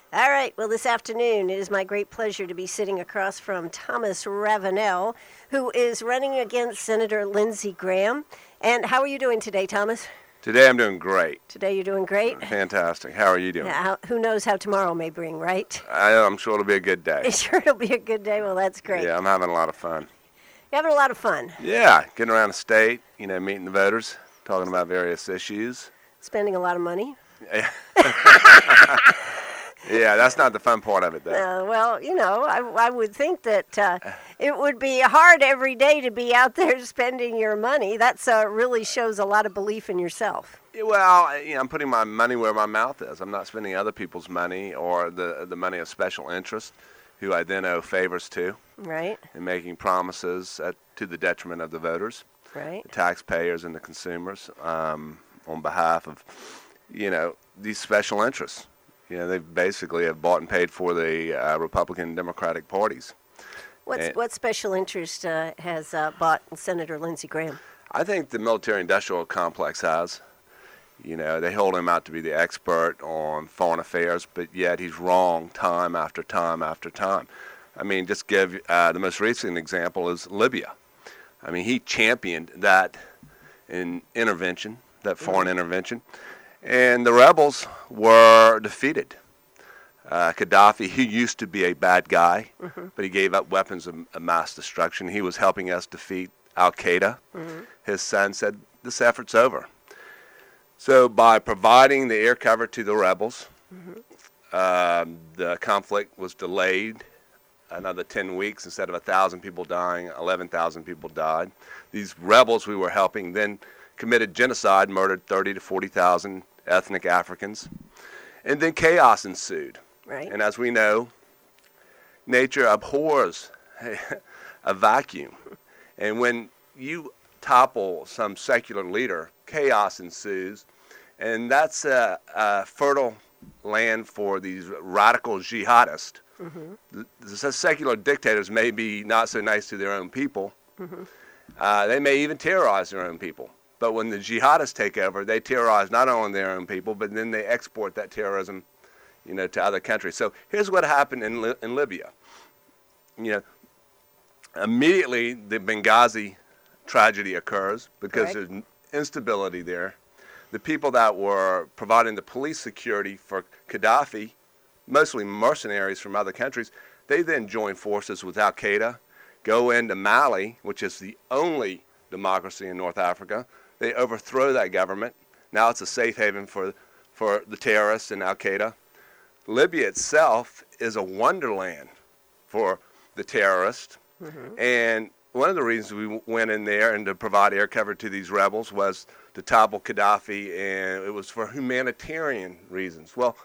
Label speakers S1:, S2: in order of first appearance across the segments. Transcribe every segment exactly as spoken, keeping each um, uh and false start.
S1: All right. Well, this afternoon, it is my great pleasure to be sitting across from Thomas Ravenel, who is running against Senator Lindsey Graham. And how are you doing today, Thomas?
S2: Today I'm doing great.
S1: Today you're doing great?
S2: Fantastic. How are you doing?
S1: Yeah, how, who knows how tomorrow may bring, right?
S2: I, I'm sure it'll be a good day.
S1: Sure it'll be a good day. Well, that's great.
S2: Yeah, I'm having a lot of fun.
S1: You're having a lot of fun.
S2: Yeah, getting around the state, you know, meeting the voters, talking about various issues.
S1: Spending a lot of money.
S2: Yeah, yeah that's not the fun part of it, though.
S1: Uh, well, you know, I, I would think that uh, it would be hard every day to be out there spending your money. That uh, really shows a lot of belief in yourself.
S2: Yeah, well, you know, I'm putting my money where my mouth is. I'm not spending other people's money or the the money of special interest, who I then owe favors to.
S1: Right.
S2: And making promises at, to the detriment of the voters,
S1: right,
S2: the taxpayers and the consumers, um, on behalf of, you know, these special interests. You know, they basically have bought and paid for the uh, Republican and Democratic parties.
S1: What's,
S2: and
S1: what special interest uh, has uh, bought Senator Lindsey Graham?
S2: I think the military-industrial complex has. You know, they hold him out to be the expert on foreign affairs, but yet he's wrong time after time after time. I mean, just give uh, the most recent example is Libya. I mean, he championed that in intervention, that foreign mm-hmm. intervention, and the rebels were defeated. Uh, Gaddafi, he used to be a bad guy, mm-hmm. but he gave up weapons of, of mass destruction. He was helping us defeat Al-Qaeda. Mm-hmm. His son said, this effort's over. So by providing the air cover to the rebels, mm-hmm. uh, the conflict was delayed another ten weeks. Instead of one thousand people dying, eleven thousand people died. These rebels we were helping then committed genocide, murdered thirty to forty thousand ethnic Africans. And then chaos ensued.
S1: Right.
S2: And as we know, nature abhors a vacuum. And when you topple some secular leader, chaos ensues. And that's a, a fertile land for these radical jihadists. Mm-hmm. The secular dictators may be not so nice to their own people. Mm-hmm. Uh, they may even terrorize their own people. But when the jihadists take over, they terrorize not only their own people, but then they export that terrorism, you know, to other countries. So here's what happened in Li- in Libya. You know, immediately the Benghazi tragedy occurs because Correct. There's instability there. The people that were providing the police security for Gaddafi, mostly mercenaries from other countries, they then join forces with Al-Qaeda, go into Mali, which is the only democracy in North Africa. They overthrow that government. Now it's a safe haven for, for the terrorists and Al-Qaeda. Libya itself is a wonderland for the terrorists. Mm-hmm. And one of the reasons we went in there and to provide air cover to these rebels was to topple Gaddafi, and it was for humanitarian reasons. Well,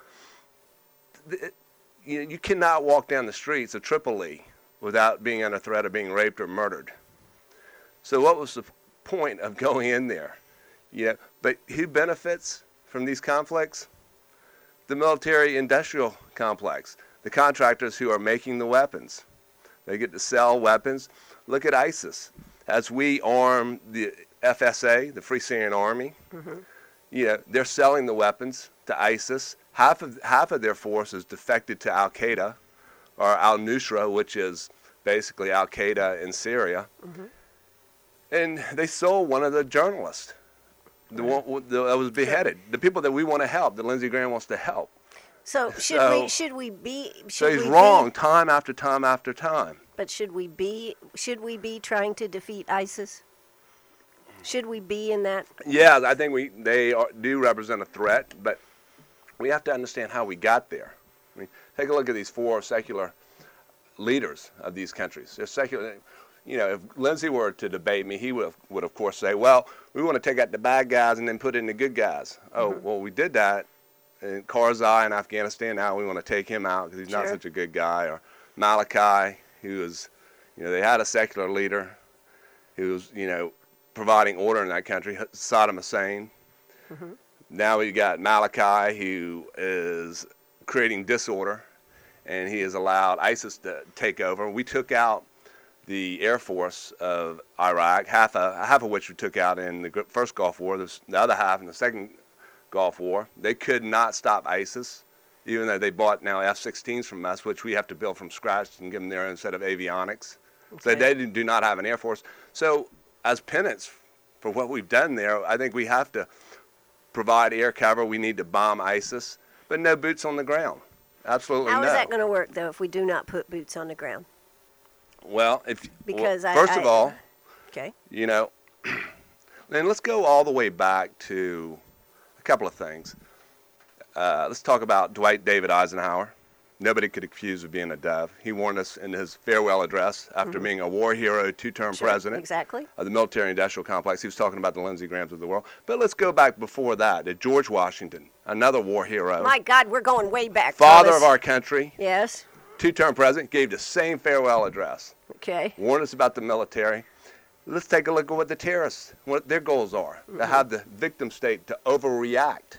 S2: th- you, you cannot walk down the streets of Tripoli without being under threat of being raped or murdered. So what was the point of going in there? You know, but who benefits from these conflicts? The military-industrial complex, the contractors who are making the weapons. They get to sell weapons. Look at ISIS. As we arm the F S A, the Free Syrian Army, mm-hmm. you know, they're selling the weapons to ISIS. Half of half of their force is defected to Al-Qaeda, or Al-Nusra, which is basically Al-Qaeda in Syria. Mm-hmm. And they sold one of the journalists the one that was beheaded. The people that we want to help, that Lindsey Graham wants to help.
S1: So should
S2: so,
S1: we should we be? Should
S2: so he's
S1: we
S2: wrong
S1: be,
S2: time after time after time.
S1: But should we be? Should we be trying to defeat ISIS? Should we be in that?
S2: Yeah, I think we they are, do represent a threat, but we have to understand how we got there. I mean, take a look at these four secular leaders of these countries. They're secular. You know, if Lindsey were to debate me, he would, would of course say, well, we want to take out the bad guys and then put in the good guys. Oh, mm-hmm. well, we did that in Karzai in Afghanistan. Now we want to take him out because he's
S1: sure.
S2: not such a good guy. Or Malachi, who was, you know, they had a secular leader who was, you know, providing order in that country, Saddam Hussein. Mm-hmm. Now we got Malachi, who is creating disorder, and he has allowed ISIS to take over. We took out the Air Force of Iraq, half of, half of which we took out in the first Gulf War, the other half in the second Gulf War. They could not stop ISIS. even though they bought now F sixteens from us, which we have to build from scratch and give them their own set of avionics. Okay. So they do not have an Air Force. So as penance for what we've done there, I think we have to provide air cover. We need to bomb ISIS, but no boots on the ground. Absolutely
S1: How
S2: no.
S1: is that going to work, though, if we do not put boots on the ground?
S2: Well, if
S1: because
S2: well,
S1: I,
S2: first
S1: I,
S2: of all,
S1: okay,
S2: you know, and let's go all the way back to a couple of things. Uh, let's talk about Dwight David Eisenhower. Nobody could accuse of being a dove. He warned us in his farewell address after mm-hmm. being a war hero, two-term
S1: sure,
S2: president
S1: exactly.
S2: of the military-industrial complex. He was talking about the Lindsey Grahams of the world. But let's go back before that to George Washington, another war hero.
S1: My God, we're going way back.
S2: Father
S1: Thomas.
S2: of our country.
S1: Yes.
S2: Two-term president, gave the same farewell address.
S1: Okay.
S2: Warned us about the military. Let's take a look at what the terrorists, what their goals are. Mm-hmm. To have the victim state to overreact.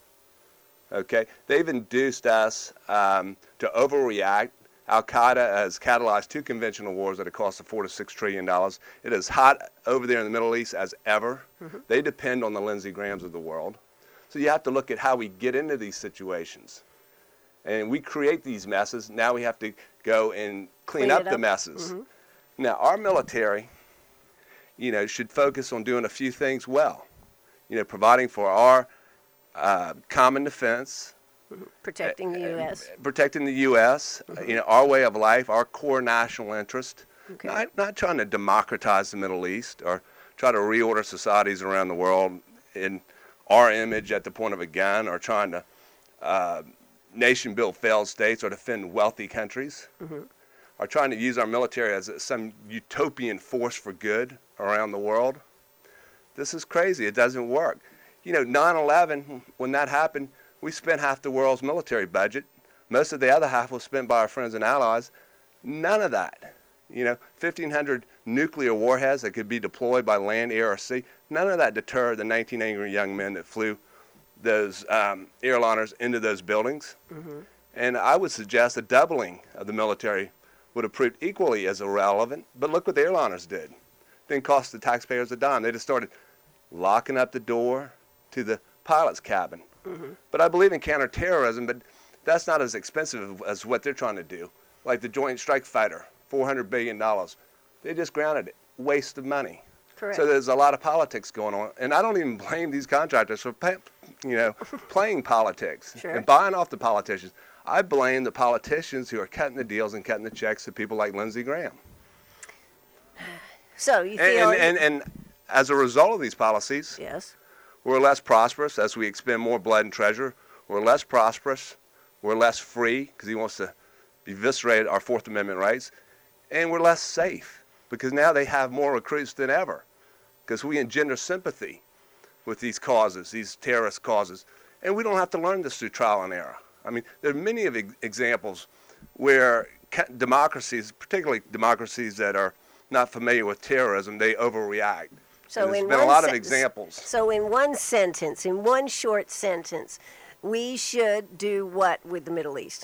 S2: Okay, they've induced us um, to overreact. Al-Qaeda has catalyzed two conventional wars at a cost of four to six trillion dollars. It is hot over there in the Middle East as ever. Mm-hmm. They depend on the Lindsey Grahams of the world. So you have to look at how we get into these situations. And we create these messes. Now we have to go and clean, clean up, up the messes. Mm-hmm. Now our military, you know, should focus on doing a few things well. You know, providing for our Uh, common defense,
S1: protecting the U S,
S2: uh, protecting the U S, mm-hmm. uh, you know, our way of life, our core national interest. Okay. Not, not trying to democratize the Middle East or try to reorder societies around the world in our image at the point of a gun, or trying to uh, nation build failed states or defend wealthy countries, mm-hmm. or trying to use our military as some utopian force for good around the world. This is crazy. It doesn't work. You know, nine eleven, when that happened, we spent half the world's military budget. Most of the other half was spent by our friends and allies. None of that. You know, fifteen hundred nuclear warheads that could be deployed by land, air, or sea. None of that deterred the nineteen angry young men that flew those um, airliners into those buildings. Mm-hmm. And I would suggest a doubling of the military would have proved equally as irrelevant. But look what the airliners did. Didn't cost the taxpayers a dime. They just started locking up the door to the pilot's cabin. Mm-hmm. But I believe in counterterrorism, but that's not as expensive as what they're trying to do. Like the Joint Strike Fighter, four hundred billion dollars. They just grounded it. Waste of money.
S1: Correct.
S2: So there's a lot of politics going on. And I don't even blame these contractors for pay, you know, playing politics
S1: sure.
S2: and buying off the politicians. I blame the politicians who are cutting the deals and cutting the checks to people like Lindsey Graham.
S1: So you feel...
S2: And, and, and, and as a result of these policies...
S1: Yes.
S2: We're less prosperous as we expend more blood and treasure. We're less prosperous. We're less free because he wants to eviscerate our Fourth Amendment rights. And we're less safe because now they have more recruits than ever because we engender sympathy with these causes, these terrorist causes. And we don't have to learn this through trial and error. I mean, there are many of ex- examples where ca- democracies, particularly democracies that are not familiar with terrorism, they overreact.
S1: So
S2: there's
S1: in
S2: been
S1: one
S2: a lot of
S1: sen-
S2: examples.
S1: So in one sentence, in one short sentence, we should do what with the Middle East?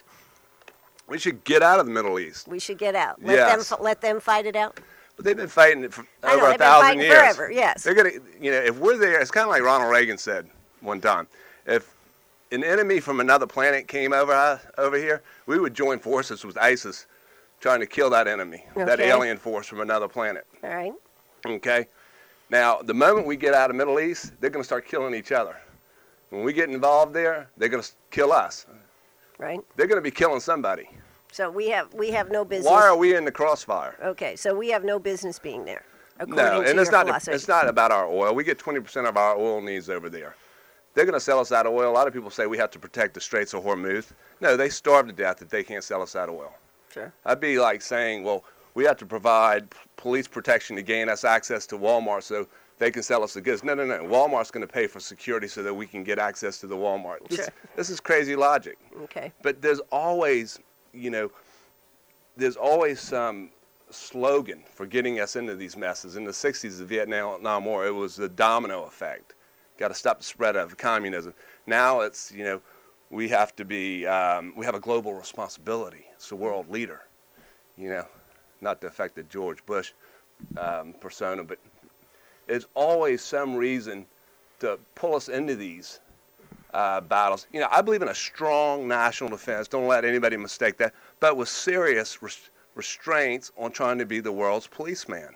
S2: We should get out of the Middle East.
S1: We should get out. Let
S2: yes.
S1: them let them fight it out.
S2: But they've been fighting it for
S1: I
S2: over
S1: know,
S2: a
S1: they've been
S2: thousand
S1: fighting
S2: years.
S1: Forever, yes.
S2: They're gonna, you know, if we're there, it's kind of like Ronald Reagan said one time. If an enemy from another planet came over uh, over here, we would join forces with ISIS, trying to kill that enemy,
S1: okay.
S2: that alien force from another planet.
S1: All right.
S2: Okay. Now, the moment we get out of the Middle East, they're going to start killing each other. When we get involved there, they're going to kill us.
S1: Right.
S2: They're going to be killing somebody.
S1: So we have we have no business.
S2: Why are we in the crossfire?
S1: Okay, so we have no business being there, according
S2: no,
S1: to
S2: and it's
S1: your
S2: not
S1: philosophy.
S2: it's not about our oil. We get twenty percent of our oil needs over there. They're going to sell us out of oil. A lot of people say we have to protect the Straits of Hormuz. No, they starve to death if they can't sell us out of oil.
S1: Sure.
S2: I'd be like saying, well, we have to provide police protection to gain us access to Walmart so they can sell us the goods. No, no, no. Walmart's going to pay for security so that we can get access to the Walmart. This,
S1: sure.
S2: this is crazy logic.
S1: Okay.
S2: But there's always, you know, there's always some slogan for getting us into these messes. In the sixties, the Vietnam War, it was the domino effect. Got to stop the spread of communism. Now it's, you know, we have to be, um, we have a global responsibility. It's the world leader, you know, not to affect the George Bush um, persona, but there's always some reason to pull us into these uh, battles. You know, I believe in a strong national defense. Don't let anybody mistake that. But with serious res- restraints on trying to be the world's policeman.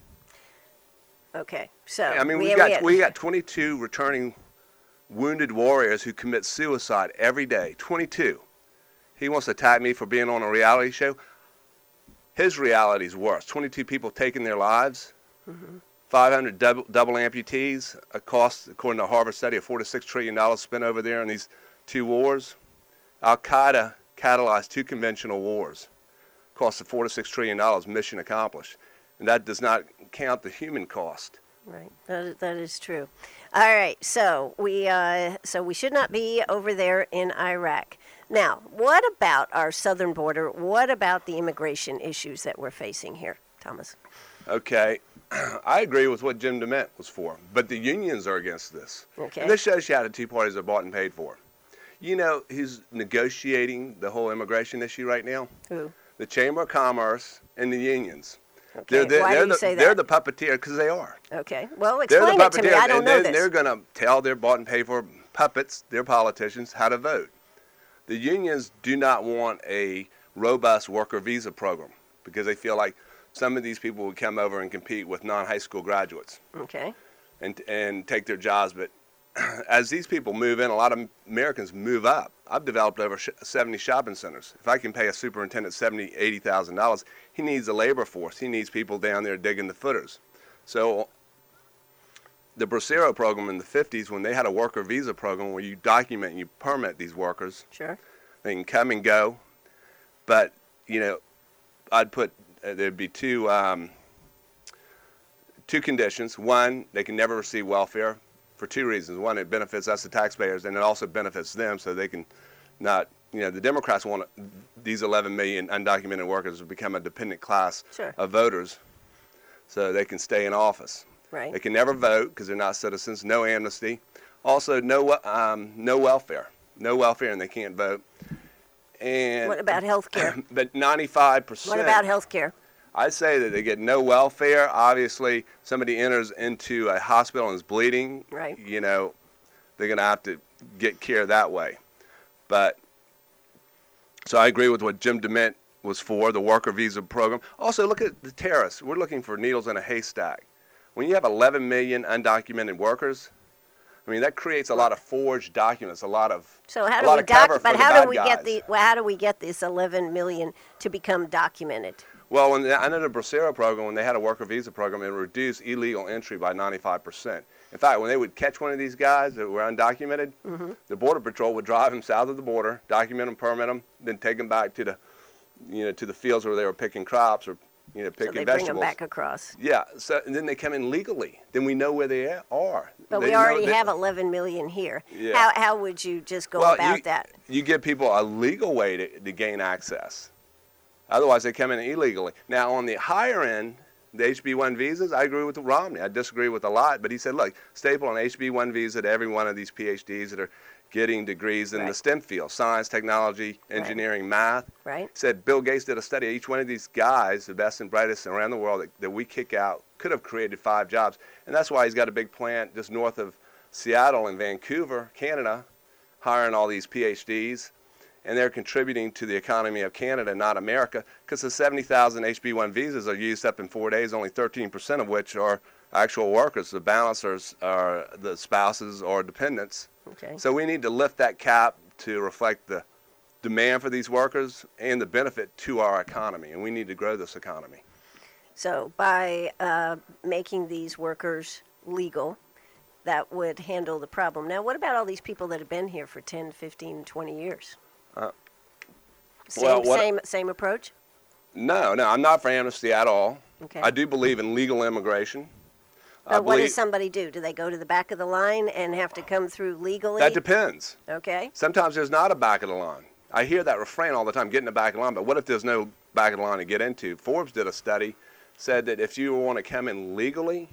S1: Okay, so
S2: I mean, we,
S1: we
S2: got
S1: we,
S2: we got twenty-two returning wounded warriors who commit suicide every day. twenty-two. He wants to attack me for being on a reality show. His reality is worse. twenty-two people taking their lives. Mm-hmm. five hundred double, double amputees. A cost, according to a Harvard study, of four to six trillion dollars spent over there in these two wars. Al Qaeda catalyzed two conventional wars. Cost of four to six trillion dollars. Mission accomplished. And that does not count the human cost.
S1: Right, that is, that is true. All right, so we uh, so we should not be over there in Iraq. Now, what about our southern border? What about the immigration issues that we're facing here, Thomas?
S2: Okay, I agree with what Jim DeMint was for, but the unions are against this.
S1: Okay.
S2: And this shows you how the two parties are bought and paid for. You know who's negotiating the whole immigration issue right now?
S1: Who?
S2: The Chamber of Commerce and the unions.
S1: Okay.
S2: They're, they're,
S1: Why
S2: they're
S1: do you
S2: the,
S1: say that?
S2: They're the puppeteer because they are.
S1: Okay. Well,
S2: They're
S1: explain
S2: the
S1: it to me.
S2: puppeteer,
S1: I don't
S2: and
S1: know
S2: then
S1: this.
S2: they're going to tell their bought and paid for puppets, their politicians, how to vote. The unions do not want a robust worker visa program because they feel like some of these people would come over and compete with non-high school graduates.
S1: Okay.
S2: And and take their jobs. But as these people move in, a lot of Americans move up. I've developed over seventy shopping centers. If I can pay a superintendent seventy thousand dollars, eighty thousand dollars, he needs a labor force. He needs people down there digging the footers. So the Bracero program in the fifties, when they had a worker visa program where you document and you permit these workers,
S1: sure,
S2: they can come and go. But, you know, I'd put, uh, there'd be two, um, two conditions. One, they can never receive welfare for two reasons. One, it benefits us, the taxpayers, and it also benefits them so they can not, you know, the Democrats want these eleven million undocumented workers to become a dependent class
S1: sure.
S2: of voters so they can stay in office.
S1: Right.
S2: They can never vote because they're not citizens, no amnesty. Also, no um, no welfare. No welfare, and they can't vote. And
S1: what about health care?
S2: But ninety-five percent.
S1: What about health care?
S2: I say that they get no welfare. Obviously, somebody enters into a hospital and is bleeding.
S1: Right.
S2: You know, they're going to have to get care that way. But so I agree with what Jim DeMint was for, the worker visa program. Also, look at the terrorists. We're looking for needles in a haystack. When you have eleven million undocumented workers, I mean, that creates a lot of forged documents, a lot of
S1: so how
S2: a
S1: do
S2: lot
S1: we
S2: of cover
S1: doc-
S2: for
S1: but
S2: the
S1: how
S2: bad
S1: do we
S2: guys.
S1: get the well, how do we get this eleven million to become documented?
S2: Well, when the, under the Bracero program, when they had a worker visa program, it reduced illegal entry by ninety-five percent. In fact, when they would catch one of these guys that were undocumented, mm-hmm. the Border Patrol would drive them south of the border, document them, permit them, then take them back to the, you know, to the fields where they were picking crops or, you know, picking
S1: so they
S2: vegetables.
S1: Bring them back across.
S2: Yeah. So and then they come in legally. Then we know where they are.
S1: But
S2: they
S1: we already
S2: they,
S1: have eleven million here.
S2: Yeah.
S1: How how would you just go
S2: well,
S1: about
S2: you,
S1: that?
S2: You give people a legal way to, to gain access. Otherwise, they come in illegally. Now, on the higher end, the H B one visas, I agree with Romney. I disagree with a lot, but he said, look, staple an H B one visa to every one of these P H Ds that are getting degrees in
S1: right.
S2: the STEM field, science, technology, engineering,
S1: right.
S2: math.
S1: Right.
S2: He said Bill Gates did a study. Each one of these guys, the best and brightest around the world that, that we kick out, could have created five jobs. And that's why he's got a big plant just north of Seattle in Vancouver, Canada, hiring all these P H Ds. And they're contributing to the economy of Canada, not America, because the seventy thousand H B one visas are used up in four days, only thirteen percent of which are actual workers. The balance are, are the spouses or dependents.
S1: Okay.
S2: So we need to lift that cap to reflect the demand for these workers and the benefit to our economy, and we need to grow this economy.
S1: So by uh, making these workers legal, that would handle the problem. Now, what about all these people that have been here for ten, fifteen, twenty years?
S2: Uh,
S1: same,
S2: well, what,
S1: same, same approach?
S2: No, no, I'm not for amnesty at all.
S1: Okay.
S2: I do believe in legal immigration.
S1: But
S2: I
S1: what
S2: believe,
S1: does somebody do? Do they go to the back of the line and have to come through legally?
S2: That depends.
S1: Okay.
S2: Sometimes there's not a back of the line. I hear that refrain all the time, get in the back of the line, but what if there's no back of the line to get into? Forbes did a study, said that if you want to come in legally,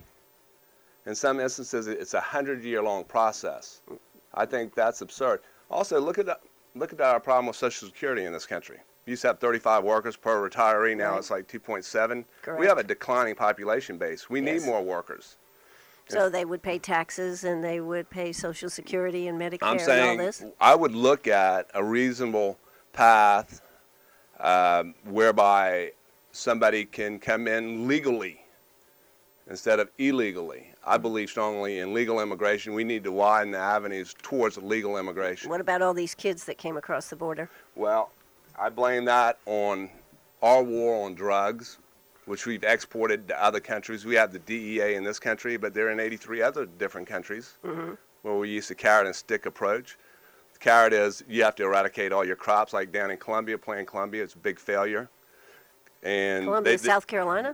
S2: in some instances it's a hundred-year-long process. I think that's absurd. Also, look at the, look at our problem with Social Security in this country. We used to have thirty-five workers per retiree. Now
S1: right.
S2: It's like two point seven.
S1: Correct.
S2: We have a declining population base. We
S1: yes.
S2: need more workers.
S1: So they would pay taxes and they would pay Social Security and Medicare
S2: I'm saying
S1: and all this?
S2: I would look at a reasonable path um, whereby somebody can come in legally instead of illegally. I believe strongly in legal immigration. We need to widen the avenues towards legal immigration.
S1: What about all these kids that came across the border?
S2: Well, I blame that on our war on drugs, which we've exported to other countries. We have the D E A in this country, but they're in eighty-three other different countries mm-hmm. where we use the carrot and stick approach. The carrot is you have to eradicate all your crops, like down in Colombia, Plan Colombia. It's a big failure. And
S1: Colombia,
S2: they,
S1: South Carolina?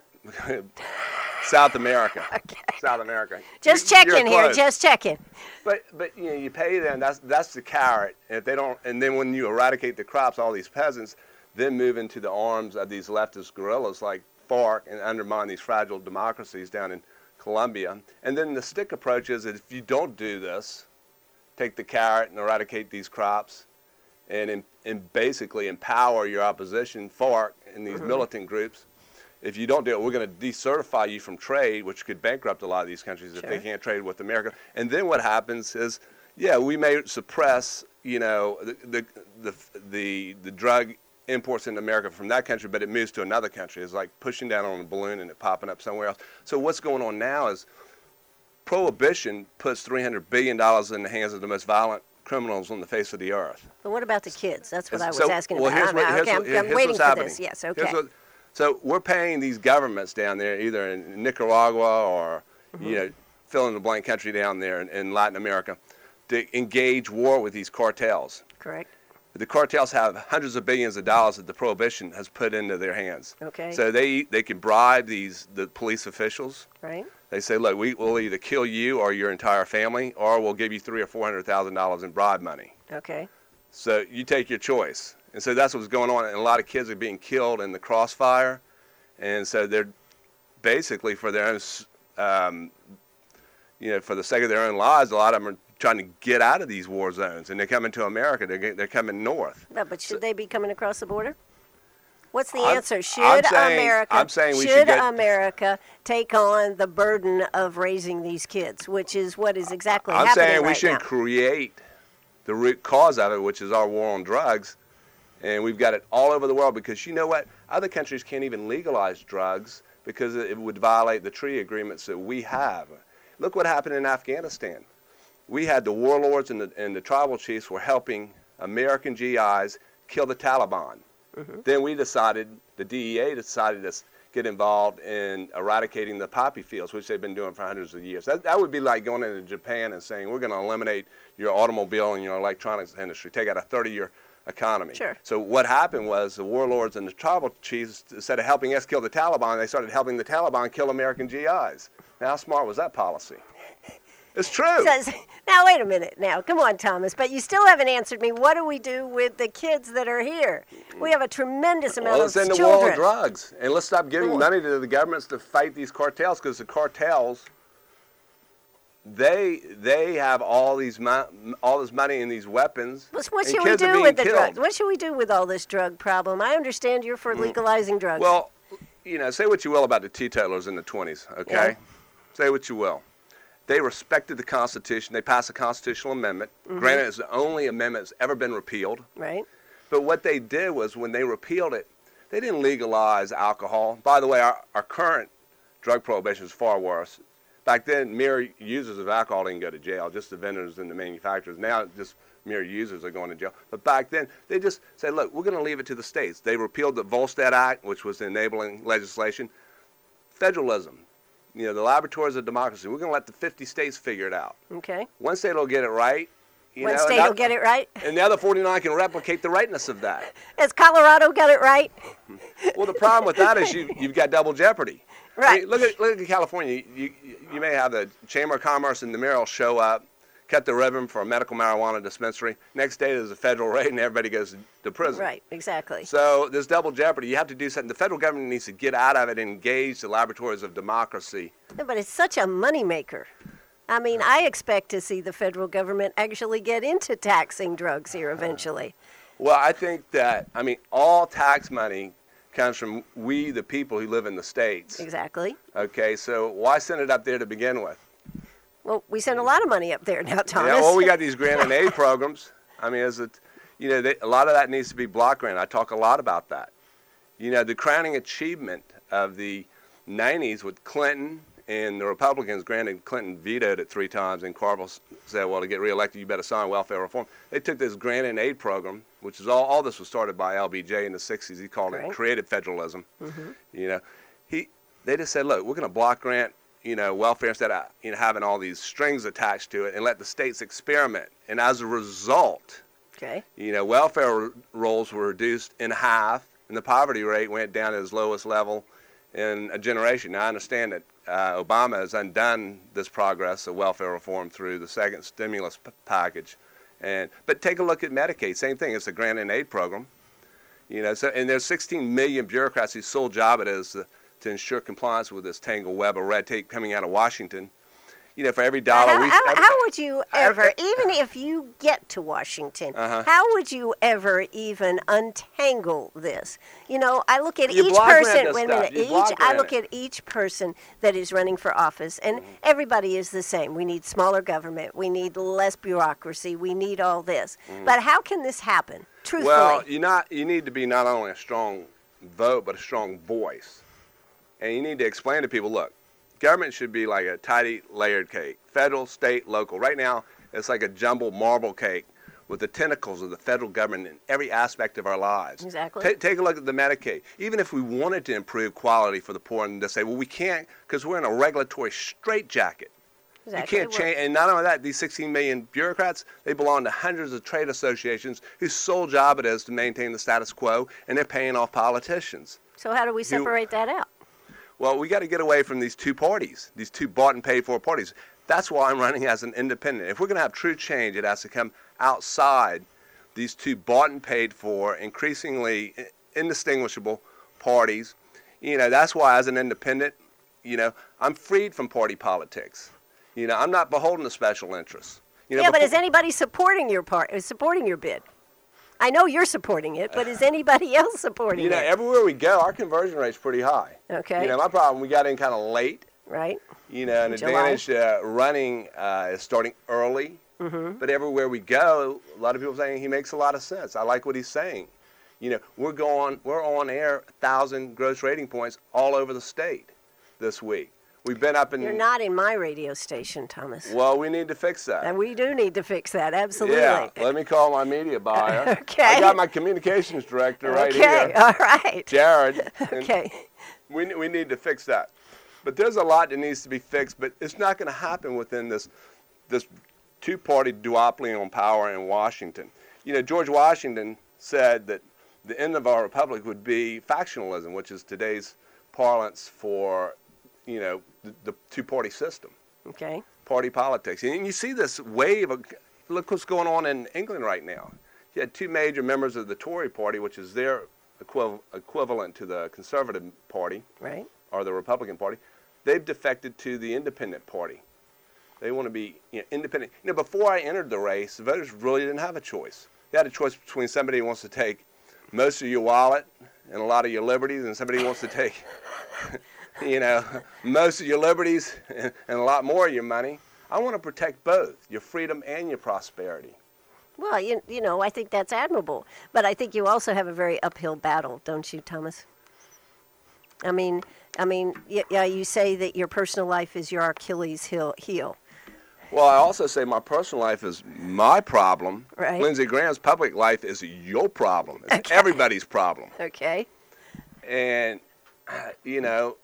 S2: South America.
S1: Okay.
S2: South America.
S1: Just
S2: You-
S1: checking
S2: you're
S1: here,
S2: close.
S1: just checking.
S2: But but you know you pay them. That's that's the carrot. And if they don't, and then when you eradicate the crops, all these peasants then move into the arms of these leftist guerrillas like FARC and undermine these fragile democracies down in Colombia. And then the stick approach is that if you don't do this, take the carrot and eradicate these crops, and in, and basically empower your opposition, FARC, and these mm-hmm. militant groups. If you don't do it, we're going to decertify you from trade, which could bankrupt a lot of these countries if
S1: sure.
S2: they can't trade with America. And then what happens is, yeah, we may suppress, you know, the the the the, the drug imports into America from that country, but it moves to another country. It's like pushing down on a balloon and it popping up somewhere else. So what's going on now is prohibition puts three hundred billion dollars in the hands of the most violent criminals on the face of the earth.
S1: But what about the kids? That's what I was
S2: So,
S1: asking
S2: well,
S1: about.
S2: here's
S1: I'm,
S2: what- here's
S1: okay,
S2: what-
S1: I'm, I'm
S2: here's
S1: waiting
S2: what's
S1: for
S2: happening.
S1: this. Yes,
S2: Here's
S1: okay.
S2: what- so we're paying these governments down there, either in Nicaragua or, mm-hmm. you know, fill in the blank country down there in, in Latin America, to engage war with these cartels.
S1: Correct.
S2: The cartels have hundreds of billions of dollars that the prohibition has put into their hands.
S1: Okay.
S2: So they they can bribe these the police officials.
S1: Right.
S2: They say, look, we will either kill you or your entire family, or we'll give you three or four hundred thousand dollars in bribe money.
S1: Okay.
S2: So you take your choice. And so that's what's going on. And a lot of kids are being killed in the crossfire. And so they're basically for their own, um, you know, for the sake of their own lives, a lot of them are trying to get out of these war zones. And they're coming to America. They're, they're coming north.
S1: No, but should so, they be coming across the border? What's the
S2: I'm,
S1: answer? Should
S2: I'm saying,
S1: America
S2: I'm saying we
S1: should,
S2: should get,
S1: America take on the burden of raising these kids, which is what is exactly
S2: I'm
S1: happening
S2: saying we
S1: right
S2: should
S1: now.
S2: create the root cause of it, which is our war on drugs. And we've got it all over the world because you know what? Other countries can't even legalize drugs because it would violate the treaty agreements that we have. Look what happened in Afghanistan. We had the warlords and the, and the tribal chiefs were helping American G Is kill the Taliban. Mm-hmm. Then we decided, the D E A decided to get involved in eradicating the poppy fields, which they've been doing for hundreds of years. That, that would be like going into Japan and saying, we're going to eliminate your automobile and your electronics industry, take out a thirty-year economy.
S1: Sure.
S2: So what happened was the warlords and the tribal chiefs, instead of helping us kill the Taliban, they started helping the Taliban kill American G Is. Now, how smart was that policy? It's true.
S1: So, now, wait a minute. Now, come on, Thomas. But you still haven't answered me. What do we do with the kids that are here? We have a tremendous amount
S2: well,
S1: of
S2: let's end the
S1: children.
S2: war on drugs. And let's stop giving money to the governments to fight these cartels, because the cartels, they they have all these mo- all this money and these weapons.
S1: What, what
S2: and
S1: should we
S2: kids are
S1: do
S2: being
S1: with the
S2: killed.
S1: drugs? What should we do with all this drug problem? I understand you're for legalizing drugs.
S2: Well, you know, say what you will about the teetotalers in the twenties, okay?
S1: Yeah.
S2: Say what you will. They respected the Constitution. They passed a constitutional amendment.
S1: Mm-hmm.
S2: Granted, it's the only amendment that's ever been repealed.
S1: Right.
S2: But what they did was when they repealed it, they didn't legalize alcohol. By the way, our, our current drug prohibition is far worse. Back then, mere users of alcohol didn't go to jail, just the vendors and the manufacturers. Now, just mere users are going to jail. But back then, they just said, look, we're going to leave it to the states. They repealed the Volstead Act, which was enabling legislation. Federalism, you know, the laboratories of democracy. We're going to let the fifty states figure it out.
S1: Okay.
S2: One state will get it right. You
S1: One
S2: know,
S1: state
S2: that,
S1: will get it right.
S2: And the other forty-nine can replicate the rightness of that.
S1: Has Colorado got it right?
S2: Well, the problem with that is you, you've got double jeopardy.
S1: Right.
S2: I mean, look at look at California. You, you you may have the Chamber of Commerce and the mayor will show up, cut the ribbon for a medical marijuana dispensary. Next day there's a federal raid and everybody goes to prison.
S1: Right. Exactly.
S2: So there's double jeopardy. You have to do something. The federal government needs to get out of it and engage the laboratories of democracy.
S1: No, but it's such a moneymaker. I mean, I expect to see the federal government actually get into taxing drugs here eventually.
S2: Well, I think that, I mean, all tax money comes from we, the people who live in the states.
S1: Exactly.
S2: Okay, so why send it up there to begin with?
S1: Well, we send a lot of money up there now, Thomas.
S2: Yeah, well, we got these grant and aid programs. I mean, as it, you know, they, a lot of that needs to be block grant. I talk a lot about that. You know, the crowning achievement of the nineties with Clinton and the Republicans, granted Clinton vetoed it three times, and Carville said, well, to get reelected, you better sign welfare reform. They took this grant and aid program, which is all, all this was started by L B J in the sixties. He called
S1: Right.
S2: it creative federalism.
S1: Mm-hmm.
S2: You know, he, they just said, look, we're going to block grant, you know, welfare instead of, you know, having all these strings attached to it and let the states experiment. And as a result,
S1: Okay.
S2: you know, welfare rolls were reduced in half, and the poverty rate went down to its lowest level in a generation. Now, I understand that uh, Obama has undone this progress of welfare reform through the second stimulus p- package. And but take a look at Medicaid. Same thing. It's a grant and aid program. You know, so and there's sixteen million bureaucrats whose sole job it is to, to ensure compliance with this tangled web of red tape coming out of Washington. You know, for every dollar
S1: how,
S2: we
S1: how,
S2: every,
S1: how would you ever,
S2: every-
S1: even if you get to Washington,
S2: Uh-huh.
S1: how would you ever even untangle this? You know, I look at
S2: You
S1: each
S2: block grant
S1: person.
S2: this
S1: Wait a
S2: stuff.
S1: minute.
S2: You
S1: Each
S2: block
S1: I
S2: grant
S1: look
S2: it.
S1: at each person that is running for office, and
S2: Mm-hmm.
S1: everybody is the same. We need smaller government. We need less bureaucracy. We need all this.
S2: Mm-hmm.
S1: But how can this happen? Truthfully.
S2: Well, you not you need to be not only a strong vote but a strong voice, and you need to explain to people, look, government should be like a tidy layered cake, federal, state, local. Right now, it's like a jumbled marble cake with the tentacles of the federal government in every aspect of our lives.
S1: Exactly.
S2: Ta take a look at the Medicaid. Even if we wanted to improve quality for the poor, and to say, well, we can't because we're in a regulatory straitjacket.
S1: exactly.
S2: You can't
S1: Well,
S2: change, and not only that, these sixteen million bureaucrats, they belong to hundreds of trade associations whose sole job it is to maintain the status quo, and they're paying off politicians.
S1: So how do we separate that out?
S2: Well, we got to get away from these two parties, these two bought and paid for parties. That's why I'm running as an independent. If we're going to have true change, it has to come outside these two bought and paid for, increasingly indistinguishable parties. You know, that's why as an independent, you know, I'm freed from party politics. You know, I'm not beholden to special interests. You know,
S1: Yeah, but
S2: before-
S1: is anybody supporting your part? Is supporting your bid? I know you're supporting it, but is anybody else supporting
S2: You know,
S1: it?
S2: everywhere we go, our conversion rate's pretty high.
S1: Okay.
S2: You know, my problem, we got in kind of late.
S1: Right.
S2: You know, an
S1: July.
S2: advantage uh, running uh, is starting early.
S1: Mm-hmm.
S2: But everywhere we go, a lot of people saying he makes a lot of sense. I like what he's saying. You know, we're going, we're on air a thousand gross rating points all over the state this week. We've been up in.
S1: You're not in my radio station, Thomas.
S2: Well, we need to fix that.
S1: And we do need to fix that, absolutely.
S2: Yeah, let me call my media buyer.
S1: Okay.
S2: I got my communications director right
S1: okay,
S2: here,
S1: all right.
S2: Jared. and
S1: Okay.
S2: We we need to fix that. But there's a lot that needs to be fixed. But it's not going to happen within this this two-party duopoly on power in Washington. You know, George Washington said that the end of our republic would be factionalism, which is today's parlance for, you know, the, the two-party system,
S1: Okay.
S2: party politics. And you see this wave of, look what's going on in England right now. You had two major members of the Tory party, which is their equiv- equivalent to the Conservative Party,
S1: Right.
S2: or the Republican Party. They've defected to the Independent Party. They want to be, you know, independent. You know, before I entered the race, the voters really didn't have a choice. They had a choice between somebody who wants to take most of your wallet and a lot of your liberties, and somebody who wants to take, you know, most of your liberties and, and a lot more of your money. I want to protect both, your freedom and your prosperity.
S1: Well, you, you know, I think that's admirable. But I think you also have a very uphill battle, don't you, Thomas? I mean, I mean, y- yeah, you say that your personal life is your Achilles heel. heel.
S2: Well, I also say my personal life is my problem.
S1: Right.
S2: Lindsey Graham's public life is your problem. It's
S1: Okay.
S2: everybody's problem.
S1: Okay.
S2: And, you know,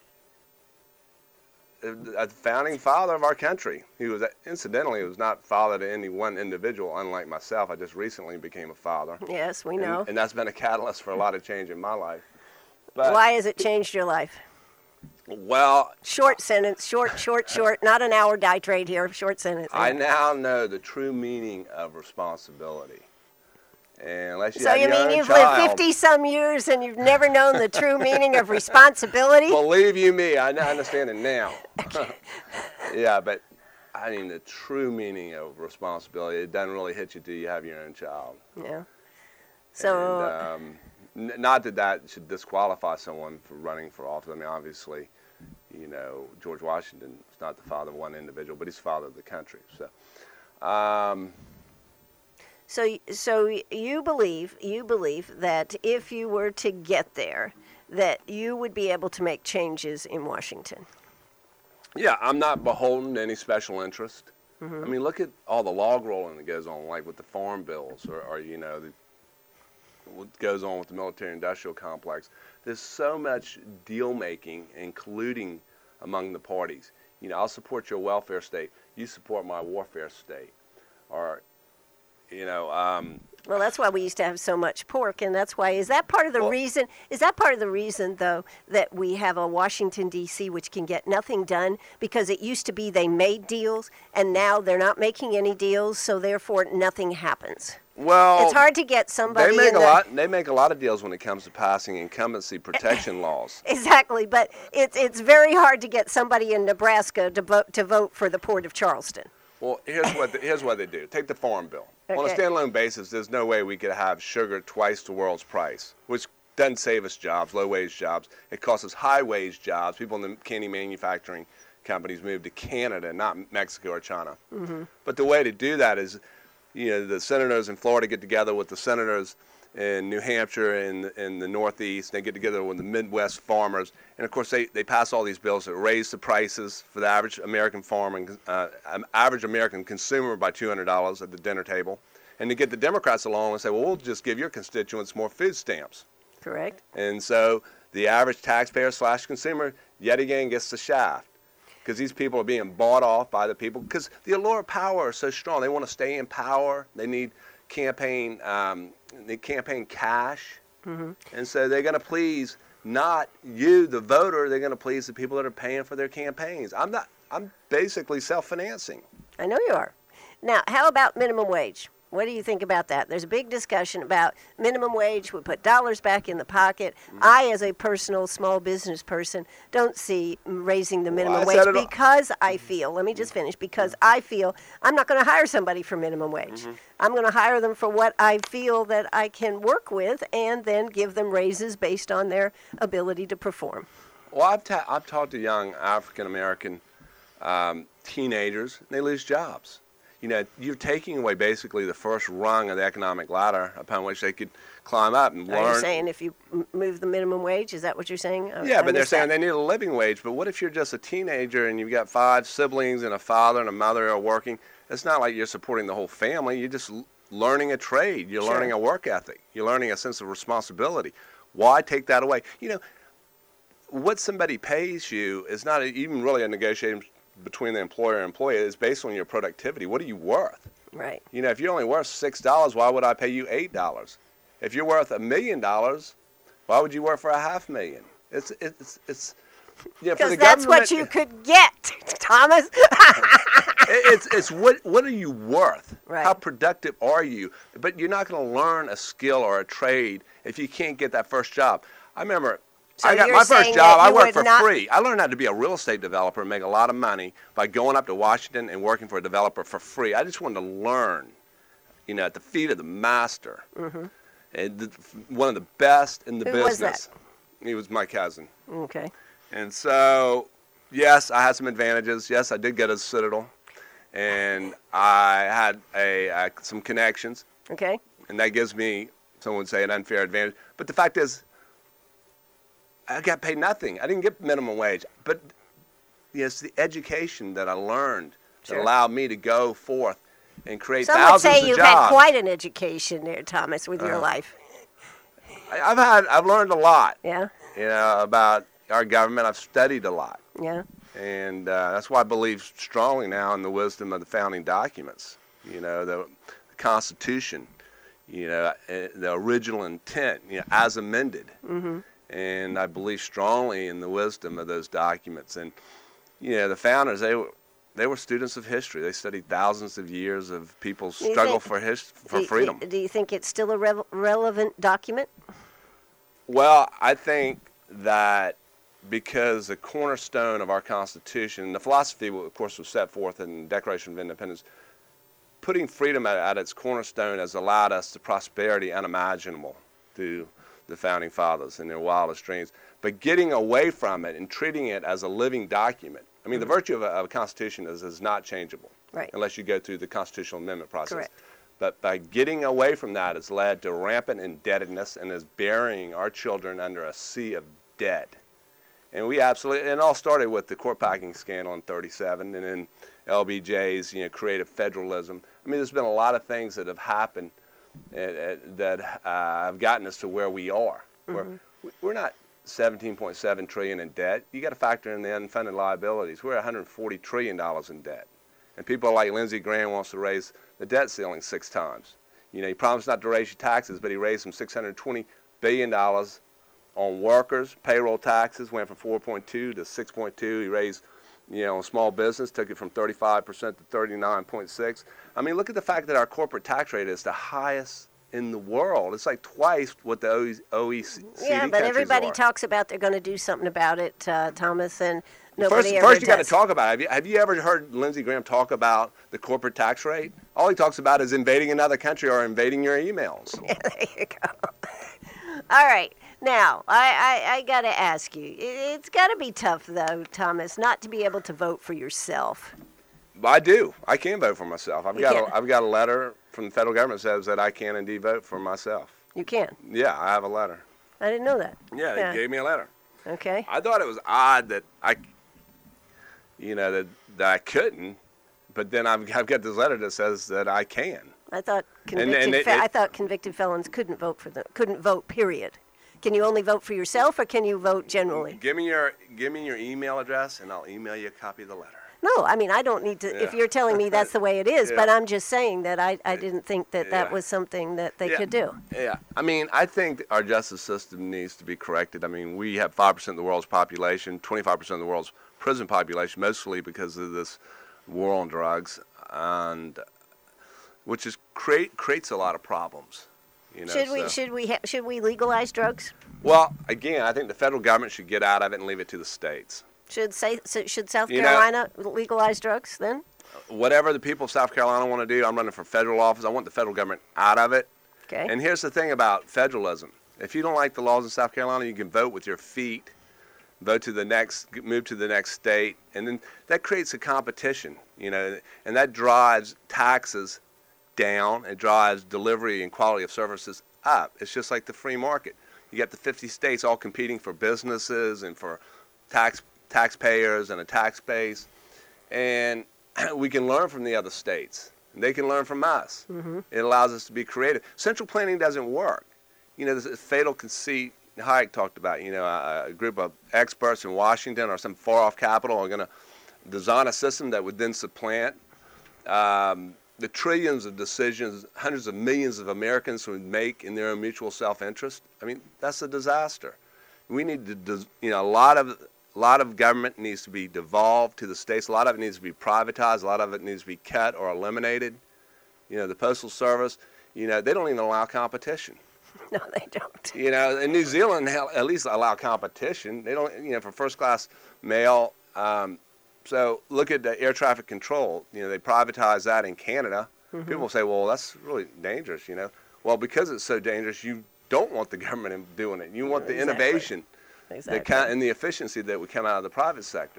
S2: a founding father of our country. He was, incidentally, he was not father to any one individual, unlike myself. I just recently became a father.
S1: Yes, we
S2: And-
S1: know.
S2: And, that's been a catalyst for a lot of change in my life. But,
S1: Why has it changed your life?
S2: well,
S1: Short sentence, short, short, short. Not an hour diatribe here. Short sentence.
S2: I now know the true meaning of responsibility. And unless you
S1: So
S2: have
S1: you
S2: your
S1: mean
S2: own
S1: you've
S2: child,
S1: lived fifty some years and you've never known the true meaning of responsibility?
S2: Believe you me, I understand it now. Yeah, but I mean the true meaning of responsibility, it doesn't really hit you till you have your own child.
S1: Yeah. So
S2: And, um, n- not that that should disqualify someone for running for office. I mean, obviously, You know, George Washington is not the father of one individual, but he's the father of the country. So, um,
S1: so, so you believe you believe that if you were to get there, that you would be able to make changes in Washington.
S2: Yeah, I'm not beholden to any special interest.
S1: Mm-hmm.
S2: I mean, look at all the log rolling that goes on, like with the farm bills, or, or you know, the, what goes on with the military-industrial complex. There's so much deal-making and colluding among the parties. You know, I'll support your welfare state. You support my warfare state. Or, you know... Um,
S1: well, that's why we used to have so much pork, and that's why, is that part of the
S2: well,
S1: reason, is that part of the reason, though, that we have a Washington, D C, which can get nothing done? Because it used to be they made deals, and now they're not making any deals, so therefore nothing happens.
S2: Well,
S1: it's hard to get somebody.
S2: They make
S1: in
S2: a
S1: the,
S2: lot. They make a lot of deals when it comes to passing incumbency protection laws.
S1: Exactly, but it's it's very hard to get somebody in Nebraska to vote to vote for the Port of Charleston.
S2: Well, here's what the, here's what they do. Take the Farm Bill.
S1: Okay.
S2: On a standalone basis, there's no way we could have sugar twice the world's price, which doesn't save us jobs, low-wage jobs. It costs us high-wage jobs. People in the candy manufacturing companies move to Canada, not Mexico or China.
S1: Mm-hmm.
S2: But the way to do that is, you know, the senators in Florida get together with the senators in New Hampshire and in the Northeast. They get together with the Midwest farmers. And, of course, they, they pass all these bills that raise the prices for the average American farmer and uh, average American consumer by two hundred dollars at the dinner table. And to get the Democrats along and say, well, we'll just give your constituents more food stamps.
S1: Correct.
S2: And so the average taxpayer slash consumer yet again gets the shaft, because these people are being bought off by the people, because the allure of power is so strong. They want to stay in power. They need campaign, um, they campaign cash.
S1: Mm-hmm.
S2: And so they're going to please not you, the voter. They're going to please the people that are paying for their campaigns. I'm not. I'm basically self-financing.
S1: I know you are. Now, how about minimum wage? What do you think about that? There's a big discussion about minimum wage would put dollars back in the pocket. Mm-hmm. I, as a personal small business person, don't see raising the minimum
S2: well,
S1: wage because I feel, let me just finish, because mm-hmm. I feel I'm not going to hire somebody for minimum wage. Mm-hmm. I'm going to hire them for what I feel that I can work with and then give them raises based on their ability to perform.
S2: Well, I've, ta- I've talked to young African-American um, teenagers, and they lose jobs. You know, you're taking away basically the first rung of the economic ladder upon which they could climb up and learn.
S1: Are you saying if you m- move the minimum wage? Is that what you're saying? I,
S2: yeah,
S1: I
S2: but they're saying
S1: that.
S2: they need a living wage. But what if you're just a teenager and you've got five siblings and a father and a mother are working? It's not like you're supporting the whole family. You're just l- learning a trade. You're
S1: sure.
S2: learning a work ethic. You're learning a sense of responsibility. Why take that away? You know, what somebody pays you is not even really a negotiation between the employer and employee. It's based on your productivity. What are you worth?
S1: Right.
S2: You know, if you're only worth six dollars, why would I pay you eight dollars? If you're worth a million dollars, why would you work for a half million? It's it's it's. Yeah,
S1: because
S2: for the
S1: that's what
S2: government,
S1: you could get, Thomas.
S2: it's it's what what are you worth?
S1: Right.
S2: How productive are you? But you're not going to learn a skill or a trade if you can't get that first job. I remember.
S1: So
S2: I got
S1: you're
S2: my first
S1: saying
S2: job.
S1: that
S2: I
S1: you
S2: worked
S1: would
S2: for
S1: not...
S2: free. I learned how to be a real estate developer and make a lot of money by going up to Washington and working for a developer for free. I just wanted to learn, you know, at the feet of the master,
S1: mm-hmm.
S2: and the, one of the best in the
S1: Who
S2: business.
S1: was that?
S2: He was my cousin.
S1: Okay.
S2: And so, yes, I had some advantages. Yes, I did get a Citadel, and I had a, a some connections.
S1: Okay.
S2: And that gives me, someone would say, an unfair advantage. But the fact is, I got paid nothing. I didn't get minimum wage. But yes, the education that I learned
S1: sure.
S2: that allowed me to go forth and create
S1: Some
S2: thousands
S1: would say
S2: of
S1: you've
S2: jobs.
S1: had quite an education there, Thomas, with uh, your life.
S2: I, I've had, I've learned a lot.
S1: Yeah.
S2: You know, about our government. I've studied a lot.
S1: Yeah.
S2: And uh, that's why I believe strongly now in the wisdom of the founding documents. You know, the, the Constitution. You know, uh, the original intent. You know, as amended.
S1: Mm-hmm.
S2: And I believe strongly in the wisdom of those documents. And, you know, the founders, they were, they were students of history. They studied thousands of years of people's struggle think, for his, for
S1: do,
S2: freedom.
S1: Do you think it's still a re- relevant document?
S2: Well, I think that because the cornerstone of our Constitution, the philosophy, of course, was set forth in the Declaration of Independence, putting freedom at, at its cornerstone has allowed us the prosperity unimaginable through the Founding Fathers in their wildest dreams. But getting away from it and treating it as a living document. I mean, mm-hmm. the virtue of a, of a Constitution is, is not changeable,
S1: right.
S2: unless you go through the constitutional amendment process.
S1: Correct.
S2: But by getting away from that has led to rampant indebtedness and is burying our children under a sea of debt. And we absolutely, and it all started with the court packing scandal in thirty-seven, and then L B J's, you know, creative federalism. I mean, there's been a lot of things that have happened uh, uh, that uh, have gotten us to where we are. Mm-hmm. We're, we're not seventeen point seven trillion dollars in debt. You got to factor in the unfunded liabilities. We're one hundred forty trillion dollars in debt. And people like Lindsey Graham wants to raise the debt ceiling six times. You know, he promised not to raise your taxes, but he raised some six hundred twenty billion dollars on workers. Payroll taxes went from four point two to six point two. He raised, you know, on small business, took it from thirty-five percent to thirty-nine point six. I mean, look at the fact that our corporate tax rate is the highest in the world. It's like twice what the O E C D countries are.
S1: Yeah, but everybody talks about they're going to do something about it, uh, Thomas, and nobody
S2: first,
S1: ever
S2: First, you
S1: does.
S2: got to talk about it. Have you, have you ever heard Lindsey Graham talk about the corporate tax rate? All he talks about is invading another country or invading your emails.
S1: Yeah, there you go. All right. Now, I, I, I got to ask you, it, it's got to be tough, though, Thomas, not to be able to vote for yourself.
S2: I do. I can vote for myself. I've
S1: You
S2: got
S1: can.
S2: a, I've got a letter from the federal government that says that I can indeed vote for myself.
S1: You can?
S2: Yeah, I have a letter.
S1: I didn't know that.
S2: Yeah,
S1: Yeah.
S2: they gave me a letter.
S1: Okay.
S2: I thought it was odd that I, you know, that, that I couldn't, but then I've, I've got this letter that says that I can.
S1: I thought
S2: And-
S1: convicted
S2: and it-
S1: fe-
S2: it-
S1: I thought convicted felons couldn't vote for them. Couldn't vote. Period. Can you only vote for yourself, or can you vote generally?
S2: Give me your give me your email address, and I'll email you a copy of the letter.
S1: No, I mean I don't need to. If
S2: Yeah.
S1: you're telling me that's the way it is,
S2: Yeah.
S1: but I'm just saying that I, I didn't think that that
S2: Yeah.
S1: was something that they
S2: Yeah.
S1: could do.
S2: Yeah, I mean, I think our justice system needs to be corrected. I mean, we have five percent of the world's population, twenty-five percent of the world's prison population, mostly because of this war on drugs, and which is create creates a lot of problems. You know,
S1: Should we
S2: so-
S1: should we ha- should we legalize drugs?
S2: Well, again, I think the federal government should get out of it and leave it to the states.
S1: Should say so should South
S2: You know-
S1: Carolina legalize drugs then?
S2: Whatever the people of South Carolina want to do, I'm running for federal office. I want the federal government out of it.
S1: Okay.
S2: And here's the thing about federalism. If you don't like the laws in South Carolina, you can vote with your feet, vote to the next, move to the next state, and then that creates a competition, you know, and that drives taxes down. It drives delivery and quality of services up. It's just like the free market. You got the fifty states all competing for businesses and for tax taxpayers and a tax base, and we can learn from the other states. They can learn from us.
S1: Mm-hmm.
S2: It allows us to be creative. Central planning doesn't work. You know, this fatal conceit Hayek talked about, you know, a, a group of experts in Washington or some far-off capital are going to design a system that would then supplant um, the trillions of decisions hundreds of millions of Americans would make in their own mutual self-interest. I mean, that's a disaster. We need to, des- you know, a lot of a lot of government needs to be devolved to the states. A lot of it needs to be privatized. A lot of it needs to be cut or eliminated. You know, the Postal Service, you know, they don't even allow competition.
S1: No, they don't.
S2: You know, in New Zealand, hell, at least allow competition. They don't, you know, for first-class mail. Um, so look at the air traffic control. You know, they privatized that in Canada. Mm-hmm. People say, well, that's really dangerous, you know. Well, because it's so dangerous, you don't want the government doing it. You want the
S1: Exactly.
S2: innovation
S1: Exactly.
S2: that kind, and the efficiency that would come out of the private sector.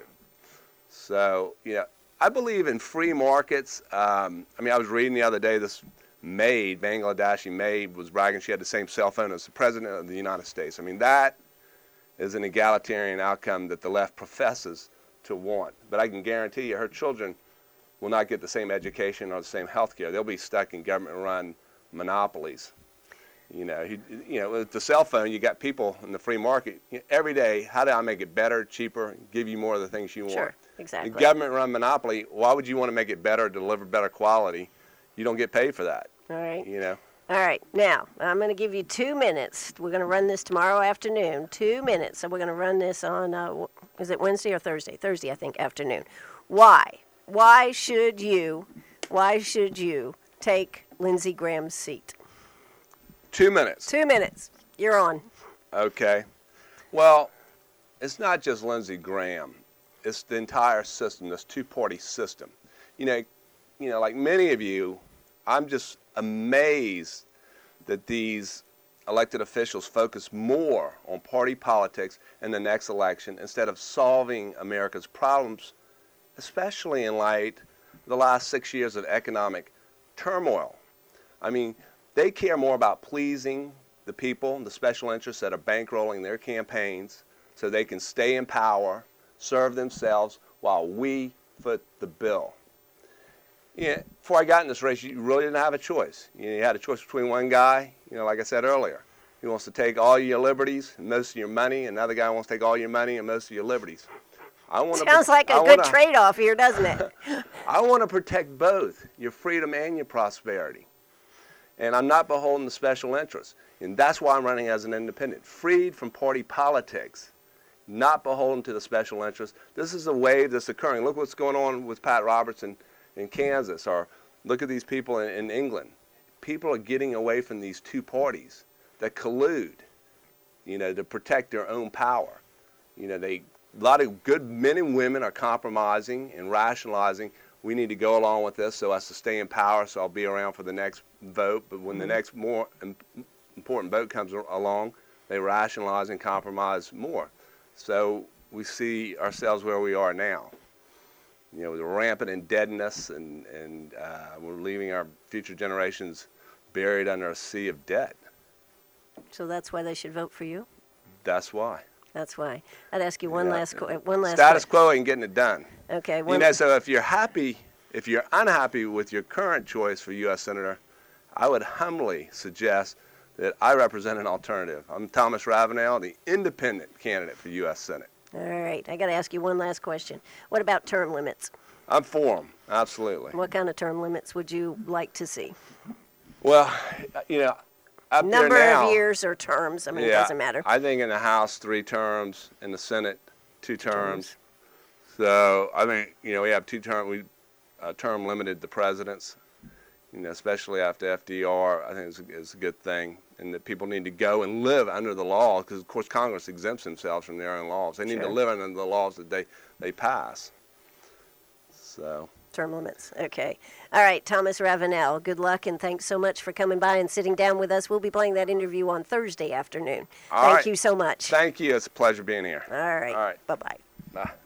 S2: So, you know, I believe in free markets. Um, I mean, I was reading the other day this maid, Bangladeshi maid, was bragging she had the same cell phone as the President of the United States. I mean, that is an egalitarian outcome that the left professes to want. But I can guarantee you her children will not get the same education or the same health care. They'll be stuck in government-run monopolies. You know, you, you know, with the cell phone, you got people in the free market. You know, every day, how do I make it better, cheaper, give you more of the things you want?
S1: Sure, exactly.
S2: The government-run monopoly, why would you want to make it better, deliver better quality? You don't get paid for that.
S1: All right.
S2: You know?
S1: All right. Now, I'm going to give you two minutes. We're going to run this tomorrow afternoon. Two minutes. So we're going to run this on, uh, w- is it Wednesday or Thursday? Thursday, I think, afternoon. Why? Why should you, why should you take Lindsey Graham's seat?
S2: Two minutes.
S1: Two minutes. You're on.
S2: Okay. Well, it's not just Lindsey Graham. It's the entire system, this two-party system. You know, you know, like many of you, I'm just amazed that these elected officials focus more on party politics in the next election instead of solving America's problems, especially in light of the last six years of economic turmoil. I mean, they care more about pleasing the people, the special interests that are bankrolling their campaigns so they can stay in power, serve themselves, while we foot the bill. Yeah, before I got in this race, you really didn't have a choice. You, know, you had a choice between one guy, you know, like I said earlier, he wants to take all your liberties and most of your money, and another guy wants to take all your money and most of your liberties. I want
S1: Sounds
S2: to,
S1: like a
S2: I
S1: good
S2: wanna,
S1: trade-off here, doesn't it?
S2: I want to protect both your freedom and your prosperity. And I'm not beholden to special interests. And that's why I'm running as an independent, freed from party politics, not beholden to the special interests. This is a wave that's occurring. Look what's going on with Pat Robertson in Kansas, or look at these people in, in England. People are getting away from these two parties that collude, you know, to protect their own power. You know, they, a lot of good men and women are compromising and rationalizing, we need to go along with this so as to stay in power, so I'll be around for the next vote. But when mm-hmm. the next more important vote comes along, they rationalize and compromise more. So we see ourselves where we are now. You know, the rampant indebtedness, and, and uh, we're leaving our future generations buried under a sea of debt.
S1: So that's why they should vote for you?
S2: That's why.
S1: That's why. I'd ask you one
S2: yeah.
S1: last qu- one last
S2: Status
S1: qu-
S2: quo ain't getting it done.
S1: Okay.
S2: You know, so if you're happy, if you're unhappy with your current choice for U S Senator, I would humbly suggest that I represent an alternative. I'm Thomas Ravenel, the independent candidate for U S Senate.
S1: All right. I got to ask you one last question. What about term limits?
S2: I'm for them, absolutely.
S1: What kind of term limits would you like to see?
S2: Well, you know, up
S1: Number
S2: there now,
S1: of years or terms, I mean,
S2: yeah,
S1: it doesn't matter.
S2: I think in the House, three terms. In the Senate, two terms. terms. So I think, you know, we have two terms. We uh, term limited the presidents, you know, especially after F D R. I think it's a, it's a good thing. And that people need to go and live under the law, because, of course, Congress exempts themselves from their own laws. They need
S1: Sure.
S2: to live under the laws that they, they pass. So.
S1: Term limits. Okay. All right, Thomas Ravenel, good luck, and thanks so much for coming by and sitting down with us. We'll be playing that interview on Thursday afternoon.
S2: All
S1: Thank
S2: right.
S1: you so much.
S2: Thank you. It's a pleasure being here.
S1: All right.
S2: All right.
S1: Bye-bye.
S2: Bye.